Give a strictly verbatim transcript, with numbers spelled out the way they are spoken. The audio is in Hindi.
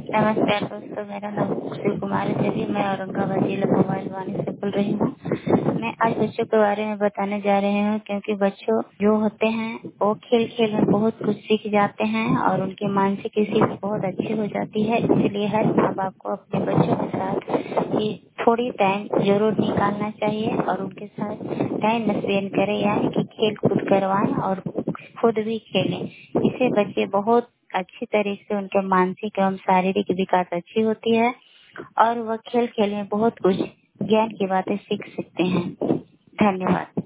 नमस्कार दोस्तों, मेरा नाम शिव कुमार देवी, मैं औरंगाबाद जिला मोबाइल वाणी से बोल रही हूँ। मैं आज बच्चों के बारे में बताने जा रही हूँ, क्योंकि बच्चों जो होते हैं वो खेल खेल में बहुत कुछ सीख जाते हैं और उनकी मानसिक स्थिति भी बहुत अच्छी हो जाती है। इसलिए हर माँ बाप को अपने बच्चों के साथ ये थोड़ी टाइम जरूर निकालना चाहिए और उनके साथ टाइम स्पेंड करें, यानी कि खेल कूद करवाएं और खुद भी खेलें। इससे बच्चे बहुत अच्छी तरीके से उनके मानसिक एवं शारीरिक विकास अच्छी होती है और वह खेल खेल में बहुत कुछ ज्ञान की बातें सीख सकते हैं। धन्यवाद।